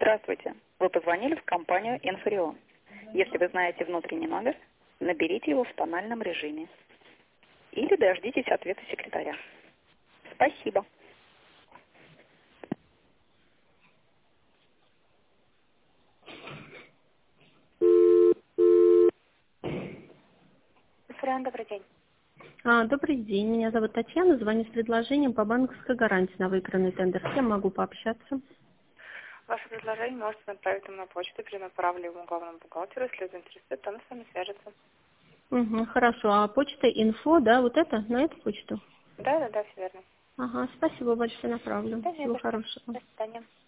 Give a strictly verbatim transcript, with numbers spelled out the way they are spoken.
Здравствуйте. Вы позвонили в компанию «Инфорион». Если вы знаете внутренний номер, наберите его в тональном режиме. Или дождитесь ответа секретаря. Спасибо. «Инфорион», добрый день. А, добрый день, меня зовут Татьяна, звоню с предложением по банковской гарантии на выигранный тендер. С кем могу пообщаться? Ваше предложение можете направить нам на почту, перенаправлю ему главному бухгалтеру, если заинтересует, то он с вами свяжется. Угу, хорошо, а почта инфо, да, вот это, на эту почту? Да, да, да, все верно. Ага, спасибо большое, направлю. Да, Всего нет, хорошего. до свидания.